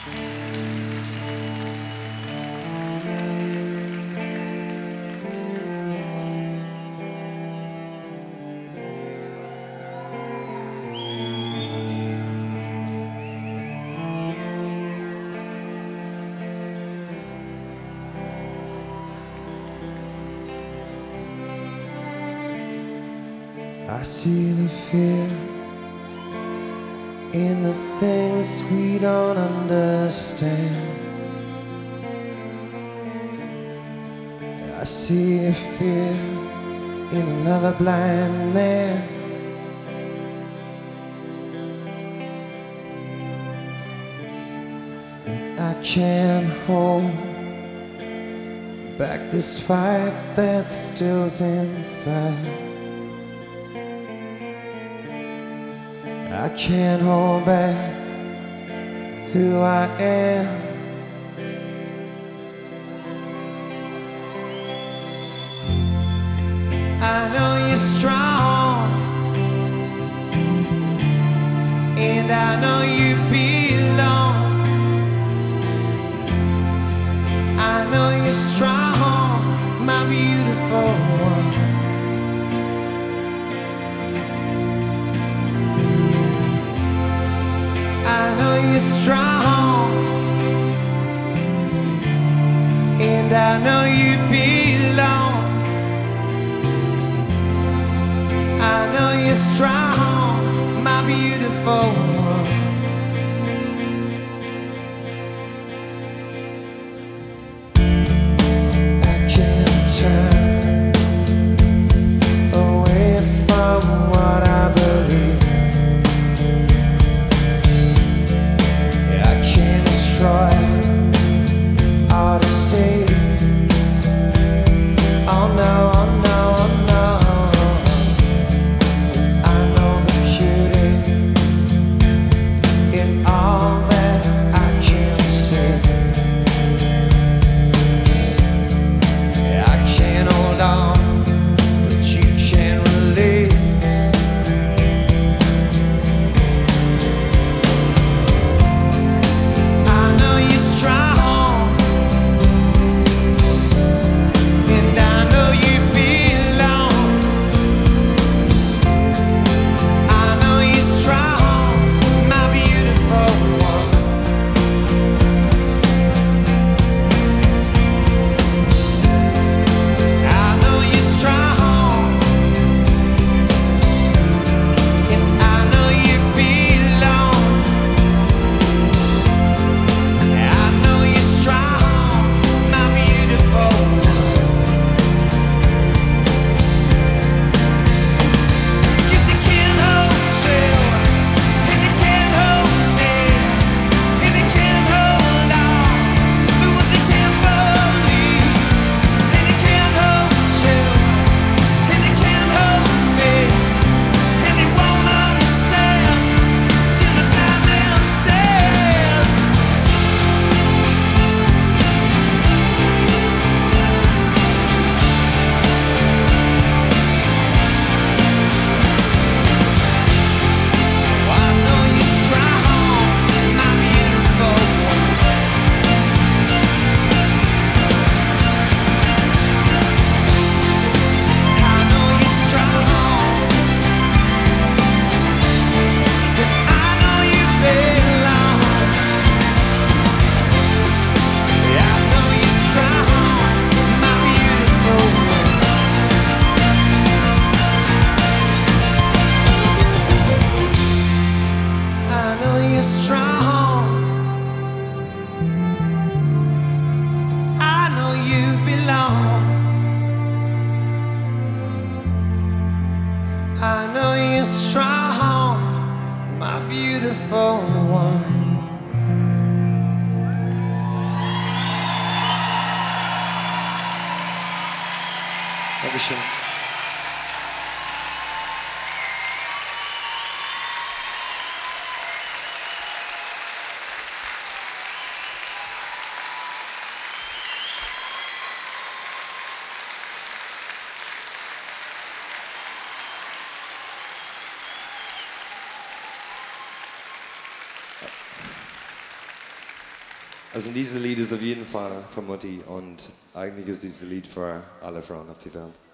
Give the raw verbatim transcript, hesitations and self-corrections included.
I see the fear in the things we don't understand. I see fear in another blind man. And I can't hold back this fight that still's inside. I can't hold back who I am. I know you're strong, and I know you belong. I know you're strong, my beautiful one. I know you're strong, and I know you belong. I know you're strong, my beautiful one. I can't turn away from what I believe. Destroy all to see. Oh no, oh no, oh no. I know the beauty in all that I can see. I can't hold on, but you can't release. I know you're strong, my beautiful one. Dankeschön. Also dieses Lied ist auf jeden Fall für Mutti und eigentlich ist dieses Lied für alle Frauen auf der Welt.